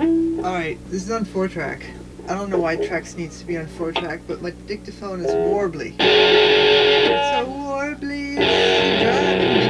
Alright, this is on 4-track. I don't know why tracks needs to be on 4-track, but my dictaphone is warbly. It's so warbly, it's driving